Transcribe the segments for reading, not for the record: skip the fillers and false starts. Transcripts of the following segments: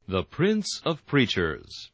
The Prince of Preachers.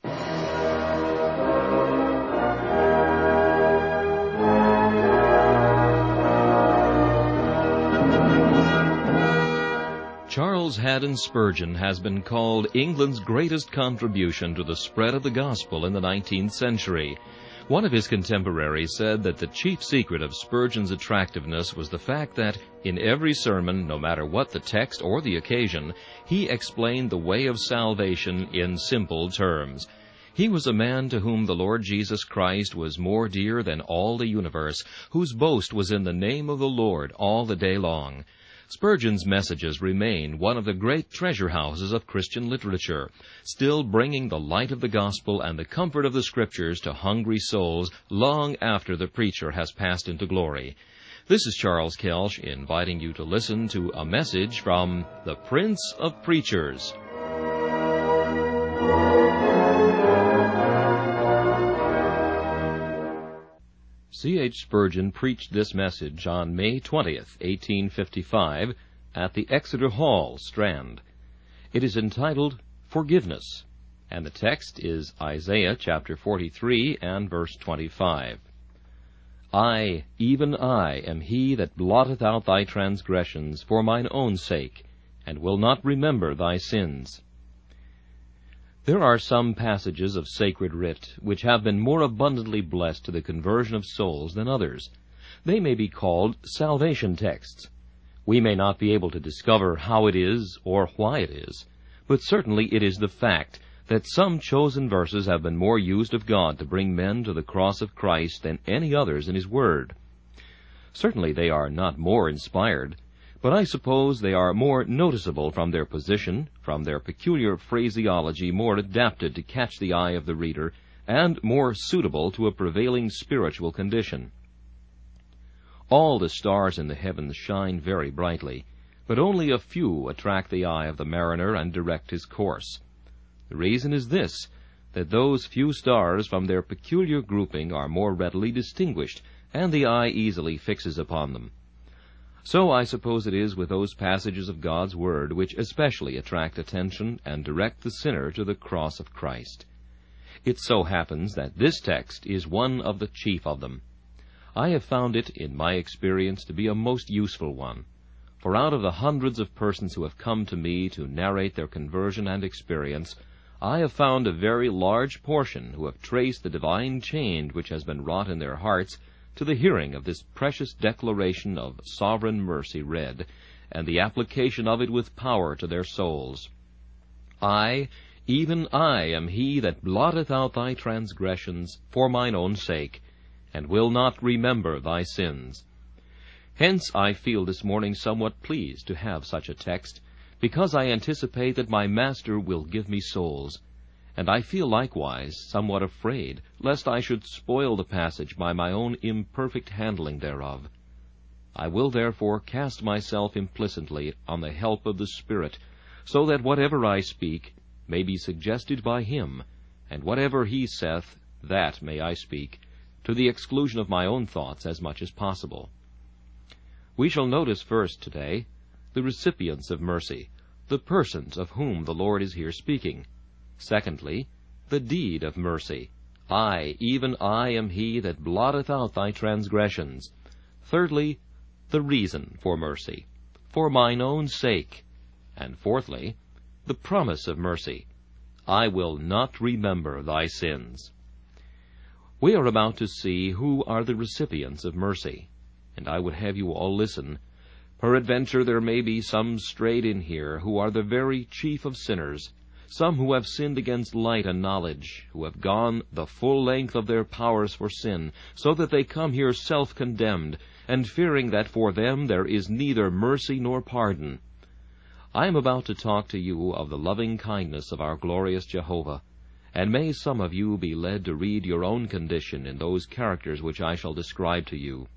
Charles Haddon Spurgeon has been called England's greatest contribution to the spread of the gospel in the 19th century. One of his contemporaries said that the chief secret of Spurgeon's attractiveness was the fact that, in every sermon, no matter what the text or the occasion, he explained the way of salvation in simple terms. He was a man to whom the Lord Jesus Christ was more dear than all the universe, whose boast was in the name of the Lord all the day long. Spurgeon's messages remain one of the great treasure houses of Christian literature, still bringing the light of the gospel and the comfort of the Scriptures to hungry souls long after the preacher has passed into glory. This is Charles Kelsch inviting you to listen to a message from the Prince of Preachers. C.H. Spurgeon preached this message on May 20th, 1855, at the Exeter Hall, Strand. It is entitled, Forgiveness, and the text is Isaiah chapter 43 and verse 25. I, even I, am he that blotteth out thy transgressions for mine own sake, and will not remember thy sins. There are some passages of sacred writ which have been more abundantly blessed to the conversion of souls than others. They may be called salvation texts. We may not be able to discover how it is or why it is, but certainly it is the fact that some chosen verses have been more used of God to bring men to the cross of Christ than any others in His Word. Certainly they are not more inspired, but I suppose they are more noticeable from their position, from their peculiar phraseology more adapted to catch the eye of the reader, and more suitable to a prevailing spiritual condition. All the stars in the heavens shine very brightly, but only a few attract the eye of the mariner and direct his course. The reason is this, that those few stars from their peculiar grouping are more readily distinguished, and the eye easily fixes upon them. So I suppose it is with those passages of God's Word which especially attract attention and direct the sinner to the cross of Christ. It so happens that this text is one of the chief of them. I have found it, in my experience, to be a most useful one, for out of the hundreds of persons who have come to me to narrate their conversion and experience, I have found a very large portion who have traced the divine change which has been wrought in their hearts to the hearing of this precious declaration of sovereign mercy read, and the application of it with power to their souls. I, even I, am he that blotteth out thy transgressions for mine own sake, and will not remember thy sins. Hence I feel this morning somewhat pleased to have such a text, because I anticipate that my Master will give me souls, and I feel likewise somewhat afraid lest I should spoil the passage by my own imperfect handling thereof. I will therefore cast myself implicitly on the help of the Spirit, so that whatever I speak may be suggested by Him, and whatever He saith, that may I speak, to the exclusion of my own thoughts as much as possible. We shall notice first today the recipients of mercy, the persons of whom the Lord is here speaking. Secondly, the deed of mercy. I, even I, am he that blotteth out thy transgressions. Thirdly, the reason for mercy, for mine own sake. And fourthly, the promise of mercy. I will not remember thy sins. We are about to see who are the recipients of mercy, and I would have you all listen. Peradventure there may be some strayed in here who are the very chief of sinners, some who have sinned against light and knowledge, who have gone the full length of their powers for sin, so that they come here self-condemned, and fearing that for them there is neither mercy nor pardon. I am about to talk to you of the loving kindness of our glorious Jehovah, and may some of you be led to read your own condition in those characters which I shall describe to you.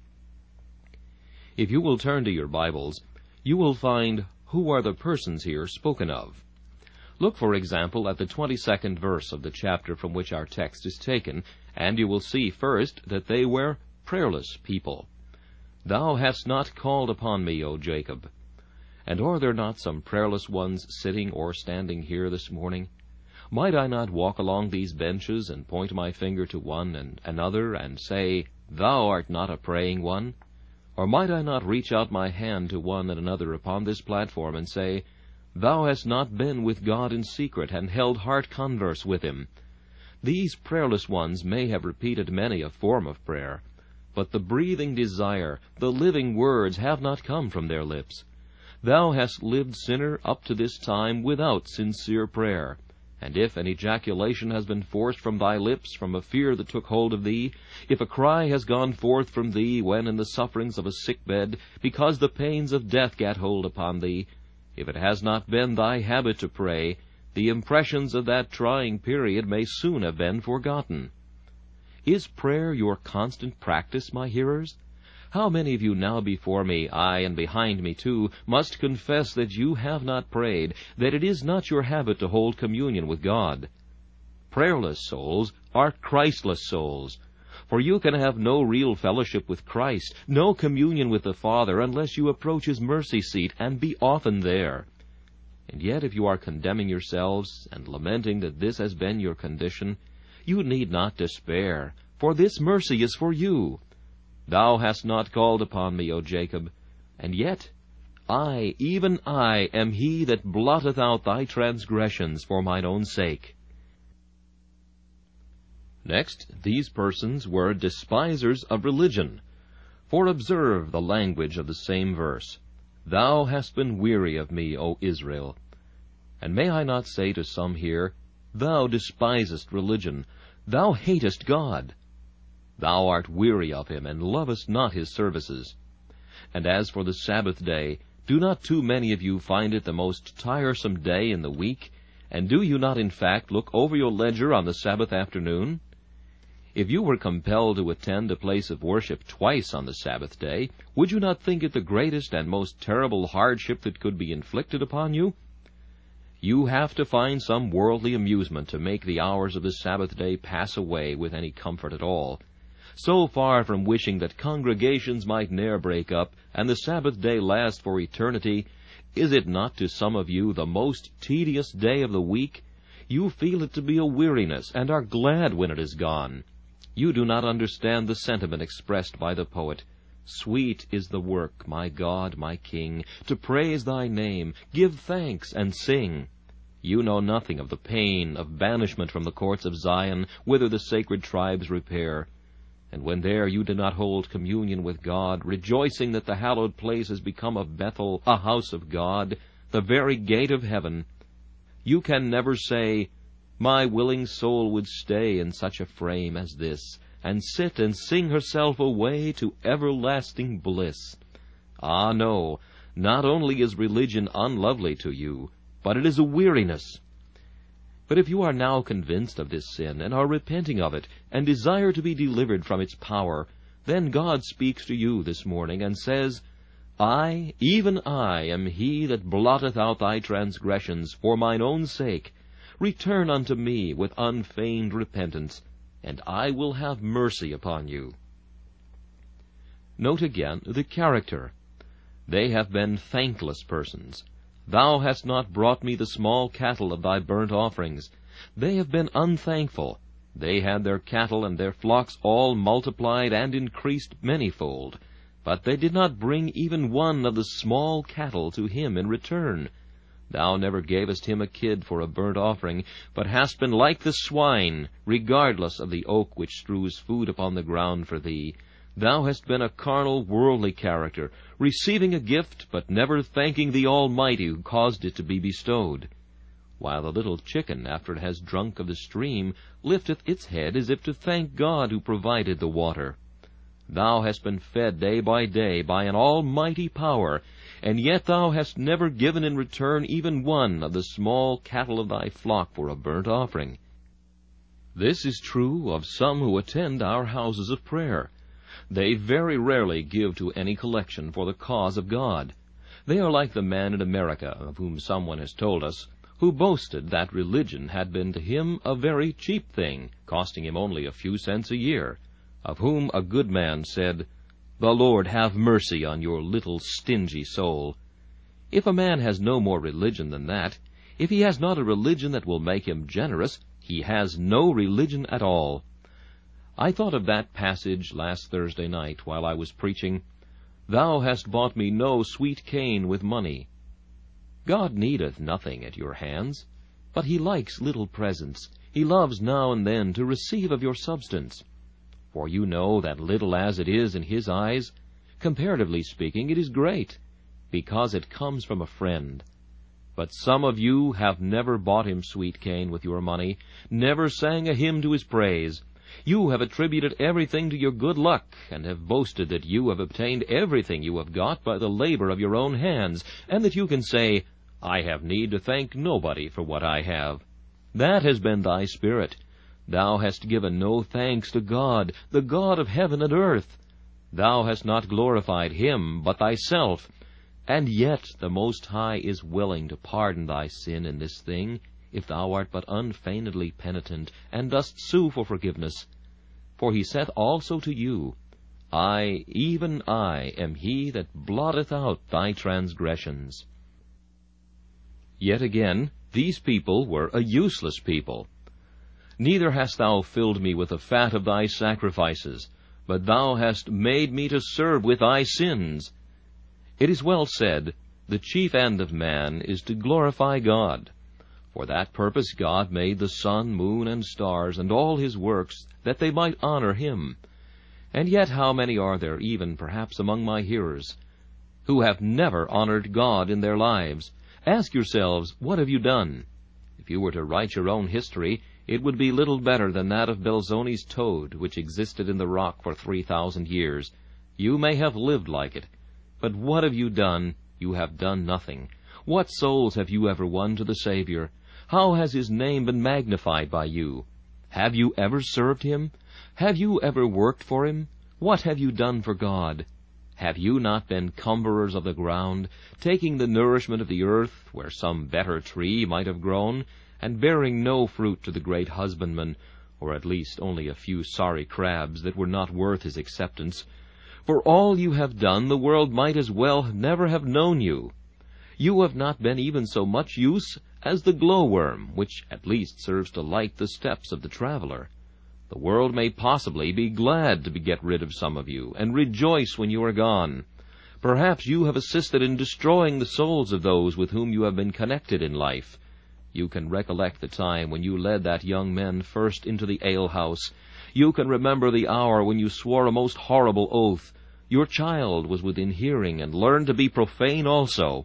If you will turn to your Bibles, you will find who are the persons here spoken of. Look, for example, at the 22nd verse of the chapter from which our text is taken, and you will see first that they were prayerless people. Thou hast not called upon me, O Jacob. And are there not some prayerless ones sitting or standing here this morning? Might I not walk along these benches, and point my finger to one and another, and say, Thou art not a praying one? Or might I not reach out my hand to one and another upon this platform, and say, Thou hast not been with God in secret, and held heart converse with him? These prayerless ones may have repeated many a form of prayer, but the breathing desire, the living words, have not come from their lips. Thou hast lived, sinner, up to this time without sincere prayer. And if an ejaculation has been forced from thy lips from a fear that took hold of thee, if a cry has gone forth from thee when in the sufferings of a sick bed, because the pains of death gat hold upon thee, if it has not been thy habit to pray, the impressions of that trying period may soon have been forgotten. Is prayer your constant practice, my hearers? How many of you now before me, aye, and behind me too, must confess that you have not prayed, that it is not your habit to hold communion with God? Prayerless souls are Christless souls, for you can have no real fellowship with Christ, no communion with the Father, unless you approach his mercy seat and be often there. And yet if you are condemning yourselves and lamenting that this has been your condition, you need not despair, for this mercy is for you. Thou hast not called upon me, O Jacob, and yet I, even I, am he that blotteth out thy transgressions for mine own sake. Next, these persons were despisers of religion. For observe the language of the same verse, Thou hast been weary of me, O Israel. And may I not say to some here, Thou despisest religion, thou hatest God. Thou art weary of him, and lovest not his services. And as for the Sabbath day, do not too many of you find it the most tiresome day in the week? And do you not in fact look over your ledger on the Sabbath afternoon? If you were compelled to attend a place of worship twice on the Sabbath day, would you not think it the greatest and most terrible hardship that could be inflicted upon you? You have to find some worldly amusement to make the hours of the Sabbath day pass away with any comfort at all. So far from wishing that congregations might ne'er break up, and the Sabbath day last for eternity, is it not to some of you the most tedious day of the week? You feel it to be a weariness, and are glad when it is gone. You do not understand the sentiment expressed by the poet. Sweet is the work, my God, my King, to praise thy name, give thanks, and sing. You know nothing of the pain of banishment from the courts of Zion, whither the sacred tribes repair. And when there you do not hold communion with God, rejoicing that the hallowed place has become of Bethel, a house of God, the very gate of heaven, you can never say, My willing soul would stay in such a frame as this, and sit and sing herself away to everlasting bliss. Ah, no, not only is religion unlovely to you, but it is a weariness. But if you are now convinced of this sin, and are repenting of it, and desire to be delivered from its power, then God speaks to you this morning, and says, I, even I, am he that blotteth out thy transgressions for mine own sake. Return unto me with unfeigned repentance, and I will have mercy upon you. Note again the character. They have been thankless persons. Thou hast not brought me the small cattle of thy burnt offerings. They have been unthankful. They had their cattle and their flocks all multiplied and increased manyfold, but they did not bring even one of the small cattle to him in return. Thou never gavest him a kid for a burnt offering, but hast been like the swine, regardless of the oak which strews food upon the ground for thee. Thou hast been a carnal, worldly character, receiving a gift, but never thanking the Almighty who caused it to be bestowed. While the little chicken, after it has drunk of the stream, lifteth its head as if to thank God who provided the water. Thou hast been fed day by an almighty power, and yet thou hast never given in return even one of the small cattle of thy flock for a burnt offering. This is true of some who attend our houses of prayer. They very rarely give to any collection for the cause of God. They are like the man in America, of whom someone has told us, who boasted that religion had been to him a very cheap thing, costing him only a few cents a year, of whom a good man said, The Lord have mercy on your little stingy soul. If a man has no more religion than that, If he has not a religion that will make him generous, he has no religion at all. I thought of that passage last Thursday night while I was preaching, "Thou hast bought me no sweet cane with money." God needeth nothing at your hands, but he likes little presents. He loves now and then to receive of your substance. For you know that little as it is in his eyes, comparatively speaking, it is great, because it comes from a friend. But some of you have never bought him sweet cane with your money, never sang a hymn to his praise. You have attributed everything to your good luck, and have boasted that you have obtained everything you have got by the labor of your own hands, and that you can say, "I have need to thank nobody for what I have." That has been thy spirit. Thou hast given no thanks to God, the God of heaven and earth. Thou hast not glorified him, but thyself. And yet the Most High is willing to pardon thy sin in this thing, if thou art but unfeignedly penitent, and dost sue for forgiveness. For he saith also to you, I, even I, am he that blotteth out thy transgressions. Yet again, these people were a useless people. Neither hast thou filled me with the fat of thy sacrifices, but thou hast made me to serve with thy sins. It is well said, the chief end of man is to glorify God. For that purpose God made the sun, moon, and stars, and all his works, that they might honor him. And yet how many are there, even perhaps among my hearers, who have never honored God in their lives? Ask yourselves, what have you done? If you were to write your own history, it would be little better than that of Belzoni's toad, which existed in the rock for 3,000 years. You may have lived like it. But what have you done? You have done nothing. What souls have you ever won to the Savior? How has his name been magnified by you? Have you ever served him? Have you ever worked for him? What have you done for God? Have you not been cumberers of the ground, taking the nourishment of the earth, where some better tree might have grown, and bearing no fruit to the great husbandman, or at least only a few sorry crabs that were not worth his acceptance? For all you have done, the world might as well never have known you. You have not been even so much use as the glowworm, which at least serves to light the steps of the traveler. The world may possibly be glad to get rid of some of you, and rejoice when you are gone. Perhaps you have assisted in destroying the souls of those with whom you have been connected in life. You can recollect the time when you led that young man first into the alehouse. You can remember the hour when you swore a most horrible oath. Your child was within hearing, and learned to be profane also.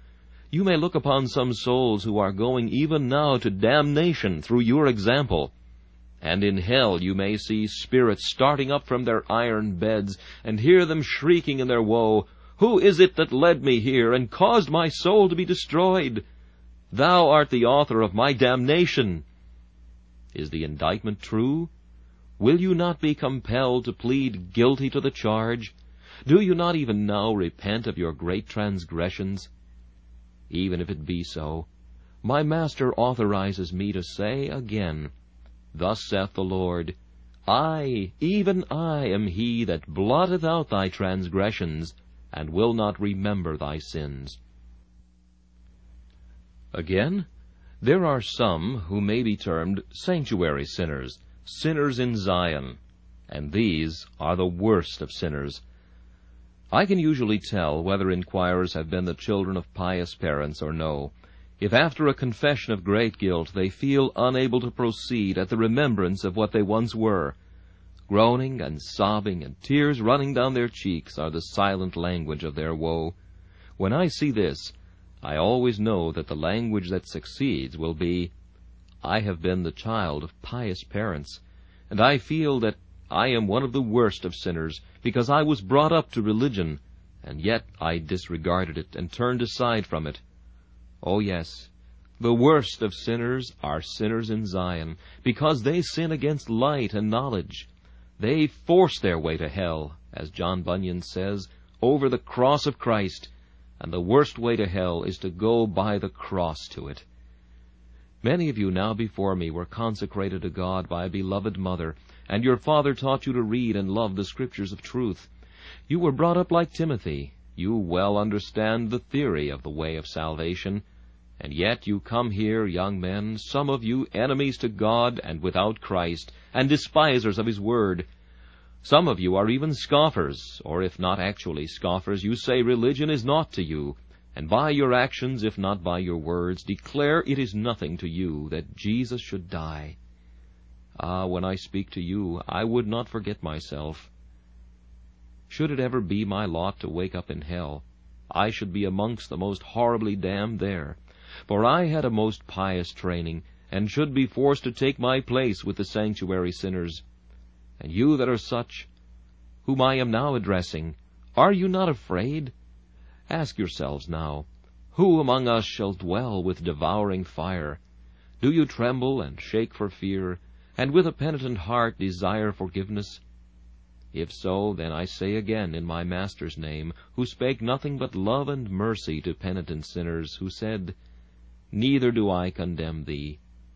You may look upon some souls who are going even now to damnation through your example. And in hell you may see spirits starting up from their iron beds, and hear them shrieking in their woe, "Who is it that led me here, and caused my soul to be destroyed? Thou art the author of my damnation." Is the indictment true? Will you not be compelled to plead guilty to the charge? Do you not even now repent of your great transgressions? Even if it be so, my Master authorizes me to say again, "Thus saith the Lord, I, even I, am he that blotteth out thy transgressions, and will not remember thy sins." Again, there are some who may be termed sanctuary sinners, sinners in Zion, and these are the worst of sinners. I can usually tell whether inquirers have been the children of pious parents or no, if after a confession of great guilt they feel unable to proceed at the remembrance of what they once were. Groaning and sobbing and tears running down their cheeks are the silent language of their woe. When I see this, I always know that the language that succeeds will be, "I have been the child of pious parents, and I feel that I am one of the worst of sinners, because I was brought up to religion, and yet I disregarded it and turned aside from it." Oh yes, the worst of sinners are sinners in Zion, because they sin against light and knowledge. They force their way to hell, as John Bunyan says, over the cross of Christ, and the worst way to hell is to go by the cross to it. Many of you now before me were consecrated to God by a beloved mother, and your father taught you to read and love the Scriptures of truth. You were brought up like Timothy. You well understand the theory of the way of salvation, And yet you come here, young men, some of you enemies to God and without Christ, and despisers of his word. Some of you are even scoffers, or if not actually scoffers, you say religion is naught to you, and by your actions, if not by your words, declare it is nothing to you that Jesus should die. Ah, when I speak to you, I would not forget myself. Should it ever be my lot to wake up in hell, I should be amongst the most horribly damned there. For I had a most pious training, and should be forced to take my place with the sanctuary sinners. And you that are such, whom I am now addressing, are you not afraid? Ask yourselves now, who among us shall dwell with devouring fire? Do you tremble and shake for fear, and with a penitent heart desire forgiveness? If so, then I say again in my Master's name, who spake nothing but love and mercy to penitent sinners, who said, Neither do I condemn thee.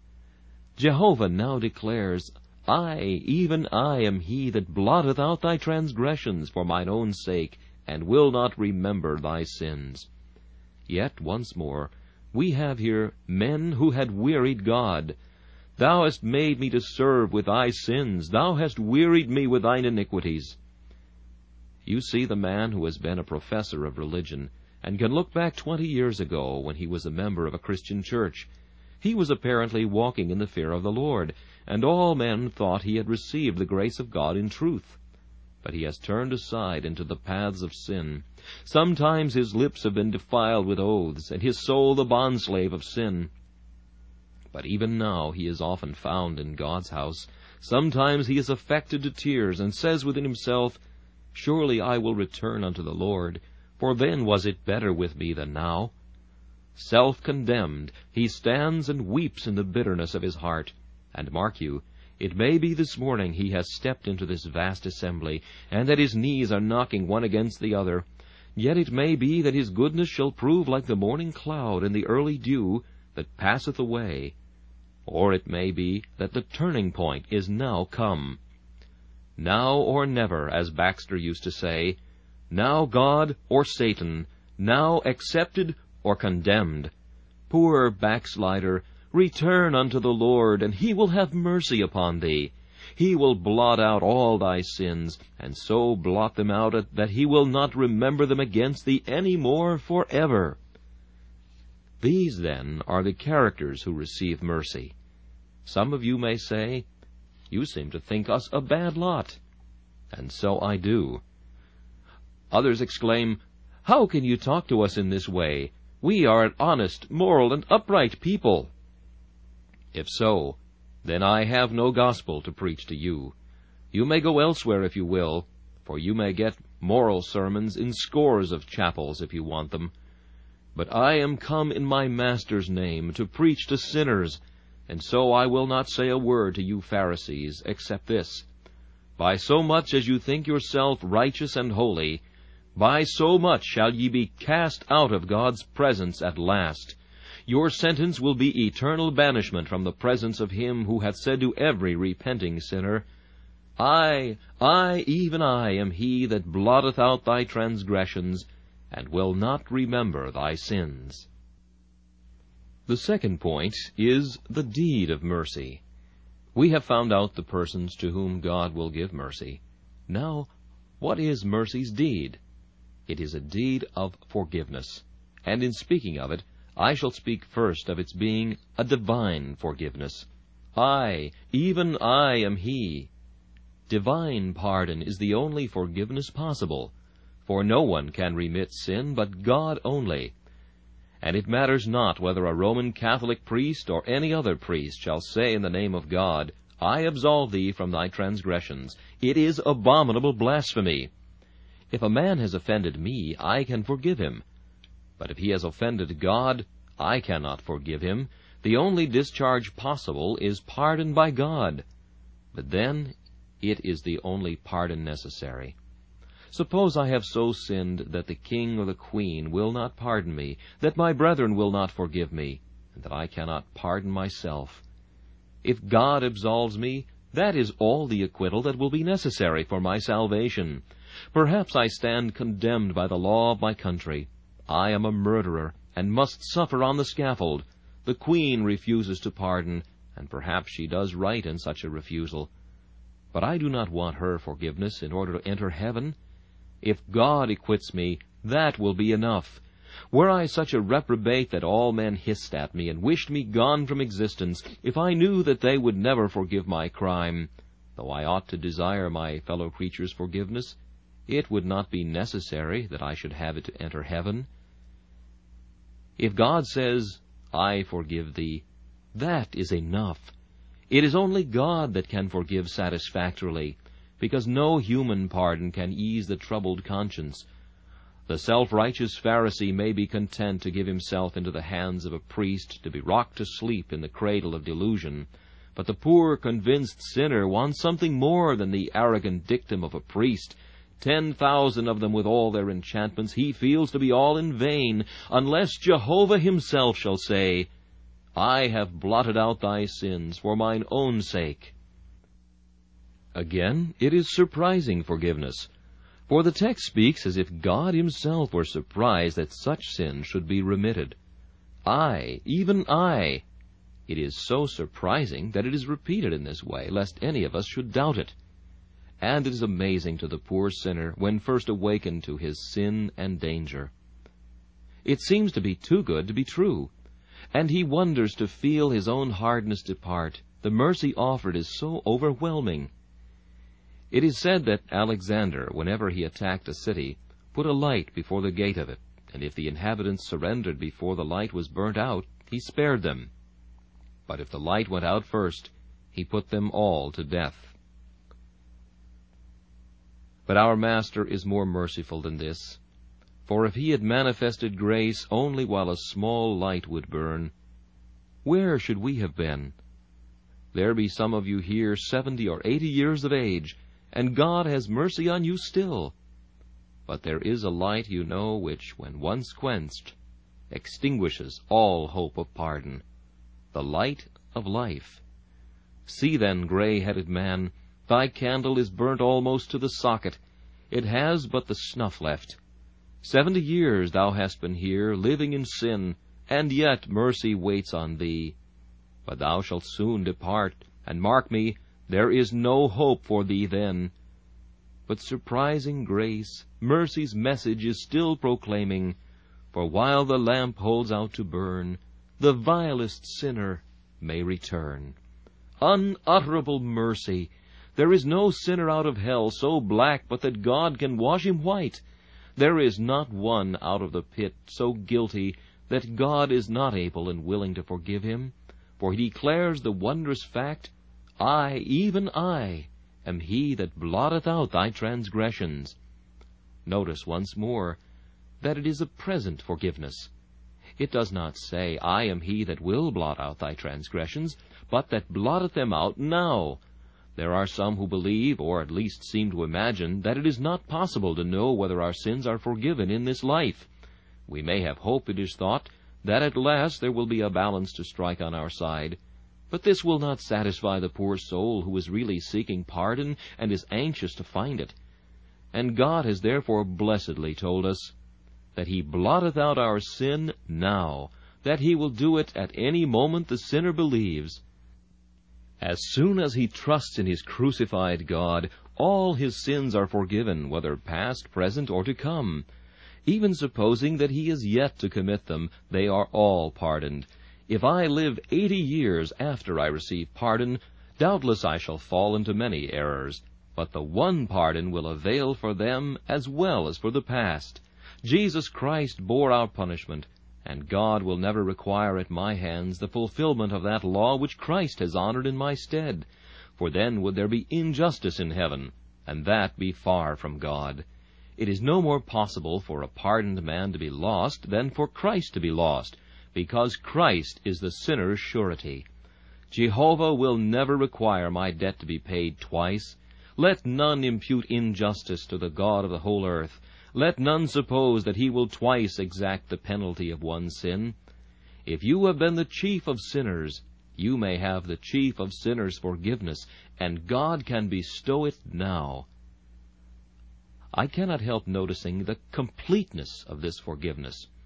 Jehovah now declares, I, even I, am he that blotteth out thy transgressions for mine own sake, and will not remember thy sins. Yet, once more, we have here men who had wearied God. Thou hast made me to serve with thy sins. Thou hast wearied me with thine iniquities. You see the man who has been a professor of religion, and can look back 20 years ago when he was a member of a Christian church. He was apparently walking in the fear of the Lord, and all men thought he had received the grace of God in truth. But he has turned aside into the paths of sin. Sometimes his lips have been defiled with oaths, and his soul the bondslave of sin. But even now he is often found in God's house. Sometimes he is affected to tears, and says within himself, Surely I will return unto the Lord, for then was it better with me than now. Self-condemned, he stands and weeps in the bitterness of his heart. And mark you, it may be this morning he has stepped into this vast assembly, and that his knees are knocking one against the other. Yet it may be that his goodness shall prove like the morning cloud and the early dew that passeth away. Or it may be that the turning point is now come. Now or never, as Baxter used to say, now God or Satan, now accepted or condemned. Poor backslider, return unto the Lord, and he will have mercy upon thee. He will blot out all thy sins, and so blot them out that he will not remember them against thee any more forever. These, then, are the characters who receive mercy. Some of you may say, You seem to think us a bad lot. And so I do. Others exclaim, How can you talk to us in this way? We are an honest, moral, and upright people. If so, then I have no gospel to preach to you. You may go elsewhere if you will, for you may get moral sermons in scores of chapels if you want them. But I am come in my Master's name to preach to sinners, and so I will not say a word to you Pharisees, except this. By so much as you think yourself righteous and holy, by so much shall ye be cast out of God's presence at last. Your sentence will be eternal banishment from the presence of him who hath said to every repenting sinner, I, even I, am he that blotteth out thy transgressions, and will not remember thy sins. The second point is the deed of mercy. We have found out the persons to whom God will give mercy. Now, what is mercy's deed? It is a deed of forgiveness, and in speaking of it, I shall speak first of its being a divine forgiveness. I, even I, am he. Divine pardon is the only forgiveness possible, for no one can remit sin but God only. And it matters not whether a Roman Catholic priest or any other priest shall say in the name of God, I absolve thee from thy transgressions. It is abominable blasphemy. If a man has offended me, I can forgive him. But if he has offended God, I cannot forgive him. The only discharge possible is pardon by God. But then it is the only pardon necessary. Suppose I have so sinned that the king or the queen will not pardon me, that my brethren will not forgive me, and that I cannot pardon myself. If God absolves me, that is all the acquittal that will be necessary for my salvation. Perhaps I stand condemned by the law of my country. I am a murderer, and must suffer on the scaffold. The queen refuses to pardon, and perhaps she does right in such a refusal. But I do not want her forgiveness in order to enter heaven. If God acquits me, that will be enough. Were I such a reprobate that all men hissed at me and wished me gone from existence, if I knew that they would never forgive my crime, though I ought to desire my fellow creatures' forgiveness, it would not be necessary that I should have it to enter heaven. If God says, I forgive thee, that is enough. It is only God that can forgive satisfactorily, because no human pardon can ease the troubled conscience. The self-righteous Pharisee may be content to give himself into the hands of a priest to be rocked to sleep in the cradle of delusion, but the poor convinced sinner wants something more than the arrogant dictum of a priest. 10,000 of them with all their enchantments he feels to be all in vain, unless Jehovah himself shall say, I have blotted out thy sins for mine own sake. Again, it is surprising forgiveness, for the text speaks as if God himself were surprised that such sins should be remitted. I, even I. It is so surprising that it is repeated in this way, lest any of us should doubt it. And it is amazing to the poor sinner when first awakened to his sin and danger. It seems to be too good to be true, and he wonders to feel his own hardness depart. The mercy offered is so overwhelming. It is said that Alexander, whenever he attacked a city, put a light before the gate of it, and if the inhabitants surrendered before the light was burnt out, he spared them. But if the light went out first, he put them all to death. But our Master is more merciful than this, for if he had manifested grace only while a small light would burn, where should we have been? There be some of you here 70 or 80 years of age, and God has mercy on you still. But there is a light, you know, which, when once quenched, extinguishes all hope of pardon, the light of life. See then, gray-headed man, thy candle is burnt almost to the socket. It has but the snuff left. 70 years thou hast been here, living in sin, and yet mercy waits on thee. But thou shalt soon depart, and mark me, there is no hope for thee then. But surprising grace, mercy's message is still proclaiming, for while the lamp holds out to burn, the vilest sinner may return. Unutterable mercy! There is no sinner out of hell so black but that God can wash him white. There is not one out of the pit so guilty that God is not able and willing to forgive him, for he declares the wondrous fact, I, even I, am he that blotteth out thy transgressions. Notice once more that it is a present forgiveness. It does not say, I am he that will blot out thy transgressions, but that blotteth them out now. There are some who believe, or at least seem to imagine, that it is not possible to know whether our sins are forgiven in this life. We may have hope, it is thought, that at last there will be a balance to strike on our side. But this will not satisfy the poor soul who is really seeking pardon and is anxious to find it. And God has therefore blessedly told us that he blotteth out our sin now, that he will do it at any moment the sinner believes. As soon as he trusts in his crucified God, all his sins are forgiven, whether past, present, or to come. Even supposing that he is yet to commit them, they are all pardoned. If I live 80 years after I receive pardon, doubtless I shall fall into many errors, but the one pardon will avail for them as well as for the past. Jesus Christ bore our punishment, and God will never require at my hands the fulfillment of that law which Christ has honored in my stead, for then would there be injustice in heaven, and that be far from God. It is no more possible for a pardoned man to be lost than for Christ to be lost, because Christ is the sinner's surety. Jehovah will never require my debt to be paid twice. Let none impute injustice to the God of the whole earth. Let none suppose that he will twice exact the penalty of one sin. If you have been the chief of sinners, you may have the chief of sinners' forgiveness, and God can bestow it now. I cannot help noticing the completeness of this forgiveness.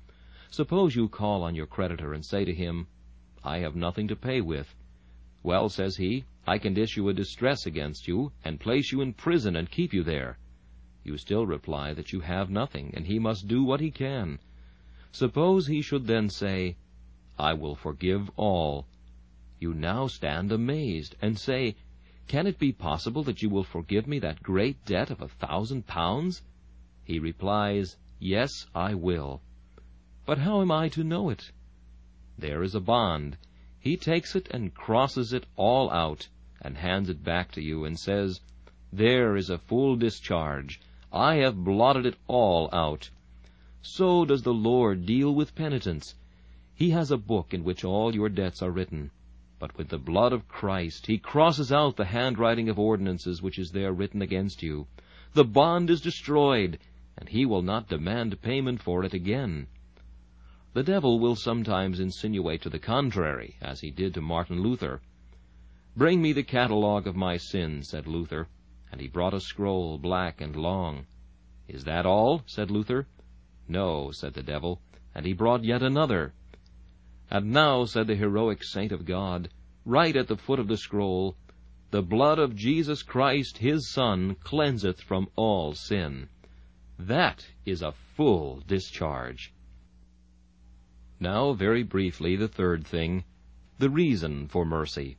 Suppose you call on your creditor and say to him, "I have nothing to pay with." "Well," says he, "I can issue a distress against you, and place you in prison and keep you there." You still reply that you have nothing, and he must do what he can. Suppose he should then say, "I will forgive all." You now stand amazed, and say, "Can it be possible that you will forgive me that great debt of £1,000? He replies, "Yes, I will." "But how am I to know it?" There is a bond. He takes it and crosses it all out, and hands it back to you, and says, "There is a full discharge. I have blotted it all out." So does the Lord deal with penitents. He has a book in which all your debts are written. But with the blood of Christ he crosses out the handwriting of ordinances which is there written against you. The bond is destroyed, and he will not demand payment for it again. The devil will sometimes insinuate to the contrary, as he did to Martin Luther. "Bring me the catalogue of my sins," said Luther, and he brought a scroll, black and long. "Is that all?" said Luther. "No," said the devil, and he brought yet another. "And now," said the heroic saint of God, "write at the foot of the scroll, 'The blood of Jesus Christ, his Son, cleanseth from all sin.' That is a full discharge." Now, very briefly, the third thing, the reason for mercy.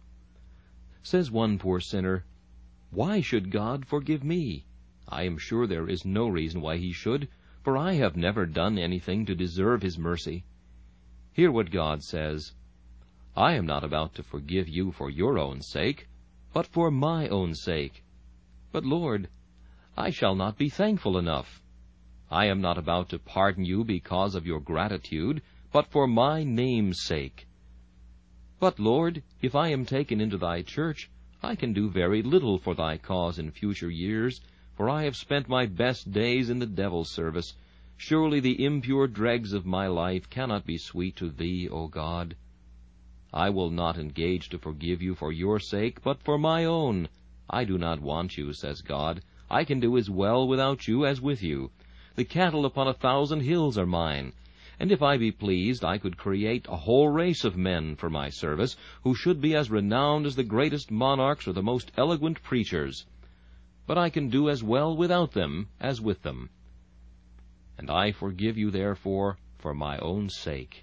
Says one poor sinner, "Why should God forgive me? I am sure there is no reason why he should, for I have never done anything to deserve his mercy." Hear what God says, "I am not about to forgive you for your own sake, but for my own sake." "But, Lord, I shall not be thankful enough." "I am not about to pardon you because of your gratitude, but for my name's sake." "But, Lord, if I am taken into thy church, I can do very little for thy cause in future years, for I have spent my best days in the devil's service. Surely the impure dregs of my life cannot be sweet to thee, O God." "I will not engage to forgive you for your sake, but for my own. I do not want you," says God. "I can do as well without you as with you. The cattle upon 1,000 hills are mine. And if I be pleased, I could create a whole race of men for my service, who should be as renowned as the greatest monarchs or the most eloquent preachers. But I can do as well without them as with them. And I forgive you, therefore, for my own sake."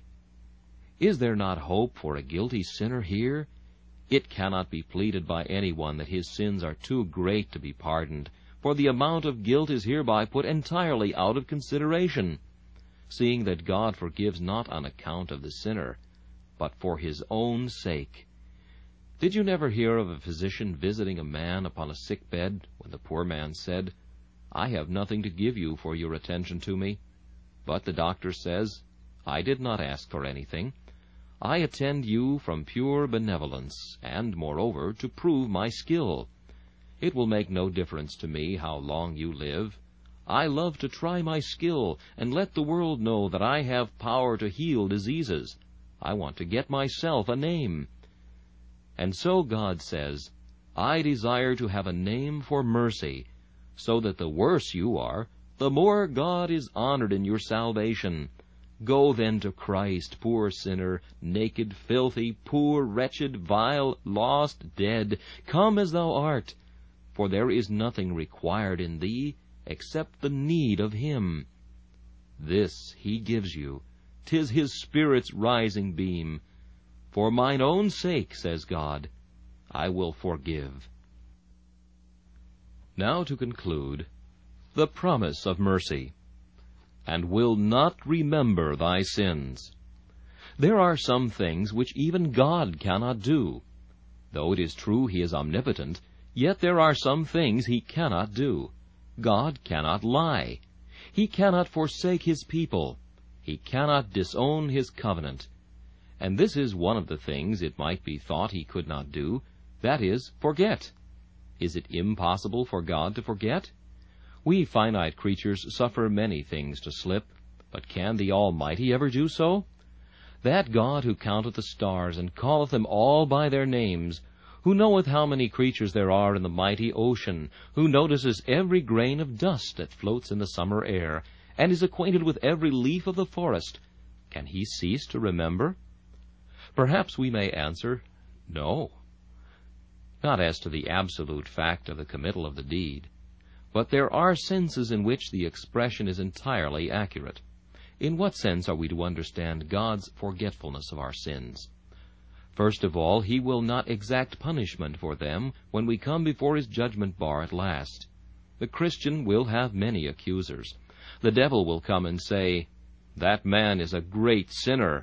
Is there not hope for a guilty sinner here? It cannot be pleaded by anyone that his sins are too great to be pardoned, for the amount of guilt is hereby put entirely out of consideration, seeing that God forgives not on account of the sinner, but for his own sake. Did you never hear of a physician visiting a man upon a sick bed, when the poor man said, "I have nothing to give you for your attention to me"? But the doctor says, "I did not ask for anything. I attend you from pure benevolence, and, moreover, to prove my skill. It will make no difference to me how long you live. I love to try my skill, and let the world know that I have power to heal diseases. I want to get myself a name." And so God says, "I desire to have a name for mercy, so that the worse you are, the more God is honored in your salvation. Go then to Christ, poor sinner, naked, filthy, poor, wretched, vile, lost, dead. Come as thou art, for there is nothing required in thee except the need of him. This he gives you. 'Tis his Spirit's rising beam. For mine own sake, says God, I will forgive." Now to conclude, the promise of mercy. "And will not remember thy sins." There are some things which even God cannot do. Though it is true he is omnipotent, yet there are some things he cannot do. God cannot lie. He cannot forsake his people. He cannot disown his covenant. And this is one of the things it might be thought he could not do, that is, forget. Is it impossible for God to forget? We finite creatures suffer many things to slip, but can the Almighty ever do so? That God who counteth the stars, and calleth them all by their names, who knoweth how many creatures there are in the mighty ocean, who notices every grain of dust that floats in the summer air, and is acquainted with every leaf of the forest, Can he cease to remember? Perhaps we may answer, no. Not as to the absolute fact of the committal of the deed, but there are senses in which the expression is entirely accurate. In what sense are we to understand God's forgetfulness of our sins? First of all, he will not exact punishment for them when we come before his judgment bar at last. The Christian will have many accusers. The devil will come and say, "That man is a great sinner."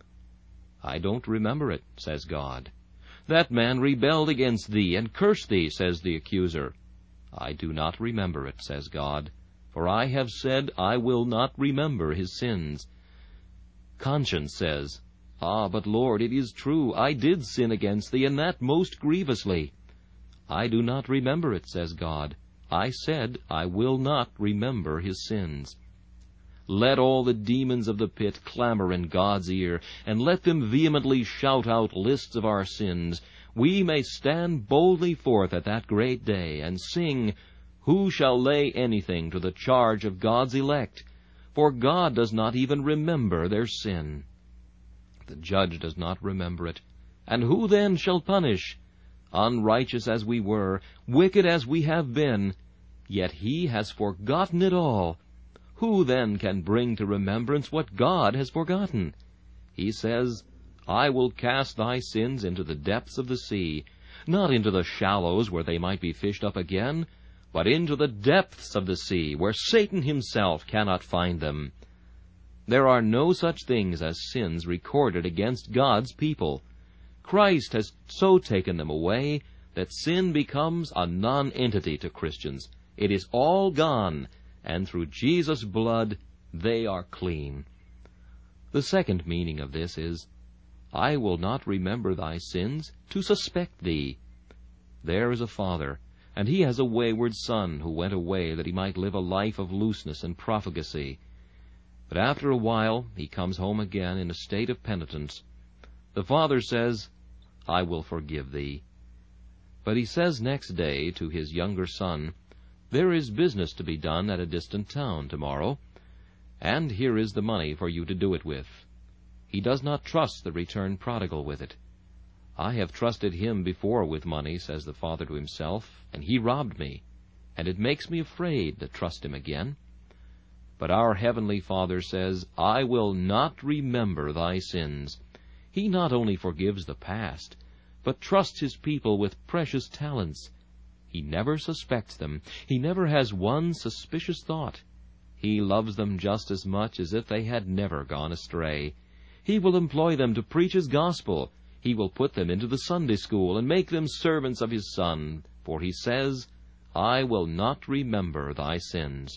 "I don't remember it," says God. "That man rebelled against thee and cursed thee," says the accuser. "I do not remember it," says God, "for I have said I will not remember his sins." Conscience says, "Ah, but Lord, it is true, I did sin against thee, and that most grievously." "I do not remember it," says God. "I said I will not remember his sins." Let all the demons of the pit clamor in God's ear, and let them vehemently shout out lists of our sins. We may stand boldly forth at that great day and sing, "Who shall lay anything to the charge of God's elect? For God does not even remember their sin." The judge does not remember it. And who then shall punish? Unrighteous as we were, wicked as we have been, yet he has forgotten it all. Who then can bring to remembrance what God has forgotten? He says, "I will cast thy sins into the depths of the sea," not into the shallows where they might be fished up again, but into the depths of the sea, where Satan himself cannot find them. There are no such things as sins recorded against God's people. Christ has so taken them away that sin becomes a non-entity to Christians. It is all gone, and through Jesus' blood they are clean. The second meaning of this is, "I will not remember thy sins, to suspect thee." There is a father, and he has a wayward son who went away that he might live a life of looseness and profligacy. But after a while he comes home again in a state of penitence. The father says, "I will forgive thee." But he says next day to his younger son, "There is business to be done at a distant town tomorrow, and here is the money for you to do it with." He does not trust the returned prodigal with it. "I have trusted him before with money," says the father to himself, "and he robbed me, and it makes me afraid to trust him again." But our heavenly Father says, "I will not remember thy sins." He not only forgives the past, but trusts his people with precious talents. He never suspects them. He never has one suspicious thought. He loves them just as much as if they had never gone astray. He will employ them to preach his gospel. He will put them into the Sunday school and make them servants of his Son, for he says, "I will not remember thy sins."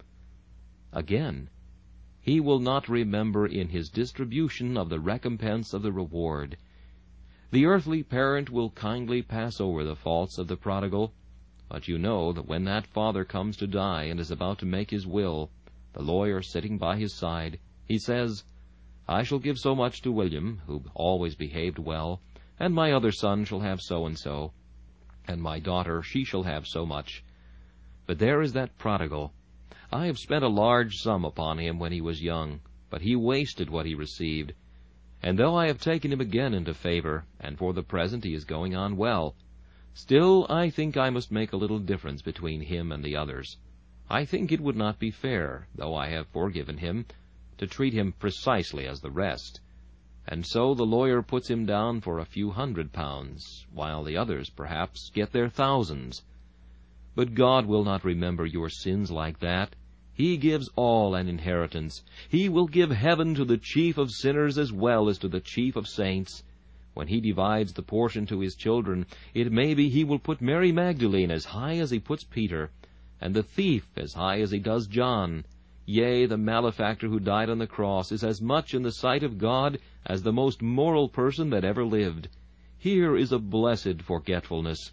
Again, he will not remember in his distribution of the recompense of the reward. The earthly parent will kindly pass over the faults of the prodigal, but you know that when that father comes to die and is about to make his will, the lawyer sitting by his side, he says, "I shall give so much to William, who always behaved well, and my other son shall have so-and-so, and my daughter, she shall have so much. But there is that prodigal. I have spent a large sum upon him when he was young, but he wasted what he received. And though I have taken him again into favor, and for the present he is going on well, still I think I must make a little difference between him and the others. I think it would not be fair, though I have forgiven him, to treat him precisely as the rest." And so the lawyer puts him down for a few £100, while the others, perhaps, get their thousands. But God will not remember your sins like that. He gives all an inheritance. He will give heaven to the chief of sinners as well as to the chief of saints. When he divides the portion to his children, it may be he will put Mary Magdalene as high as he puts Peter, and the thief as high as he does John. Yea, the malefactor who died on the cross is as much in the sight of God as the most moral person that ever lived. Here is a blessed forgetfulness.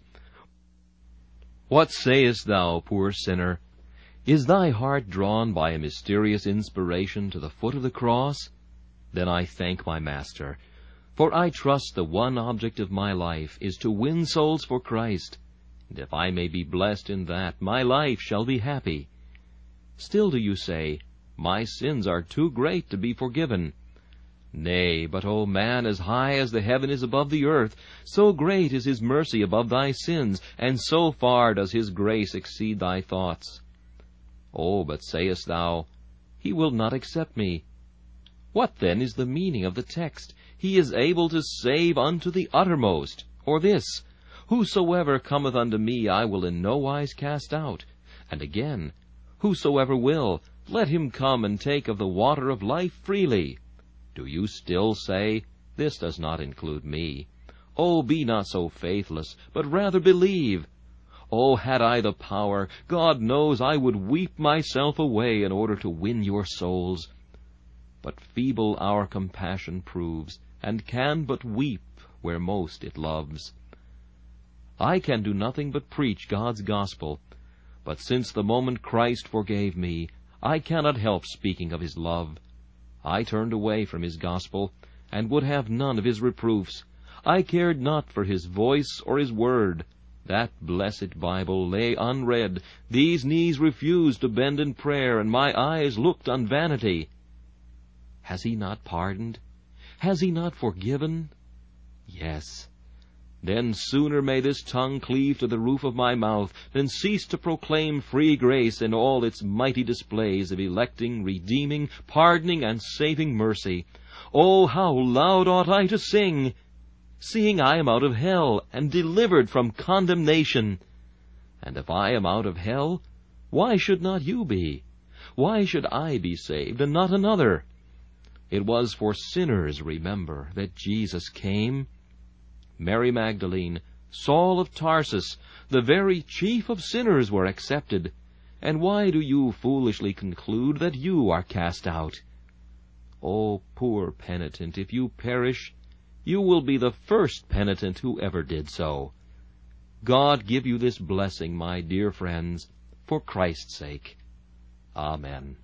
What sayest thou, poor sinner? Is thy heart drawn by a mysterious inspiration to the foot of the cross? Then I thank my Master, for I trust the one object of my life is to win souls for Christ, and if I may be blessed in that, my life shall be happy. Still do you say, "My sins are too great to be forgiven." Nay, but, O man, as high as the heaven is above the earth, so great is his mercy above thy sins, and so far does his grace exceed thy thoughts. Oh, but sayest thou, He will not accept me. What then is the meaning of the text, He is able to save unto the uttermost? Or this, Whosoever cometh unto me I will in no wise cast out. And again, Whosoever will, let him come and take of the water of life freely. Do you still say, This does not include me? Oh, be not so faithless, but rather believe. Oh, had I the power, God knows I would weep myself away in order to win your souls. But feeble our compassion proves, and can but weep where most it loves. I can do nothing but preach God's gospel, but since the moment Christ forgave me, I cannot help speaking of His love. I turned away from His gospel, and would have none of His reproofs. I cared not for His voice or His word. That blessed Bible lay unread. These knees refused to bend in prayer, and my eyes looked on vanity. Has He not pardoned? Has He not forgiven? Yes. Then sooner may this tongue cleave to the roof of my mouth than cease to proclaim free grace in all its mighty displays of electing, redeeming, pardoning, and saving mercy. Oh, how loud ought I to sing, seeing I am out of hell and delivered from condemnation. And if I am out of hell, why should not you be? Why should I be saved and not another? It was for sinners, remember, that Jesus came. Mary Magdalene, Saul of Tarsus, the very chief of sinners were accepted. And why do you foolishly conclude that you are cast out? O poor penitent, if you perish, you will be the first penitent who ever did so. God give you this blessing, my dear friends, for Christ's sake. Amen.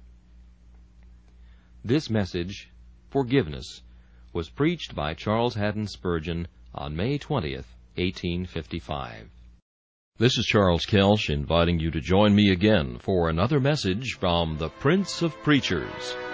This message, Forgiveness, was preached by Charles Haddon Spurgeon on May 20th, 1855. This is Charles Kelsch inviting you to join me again for another message from the Prince of Preachers.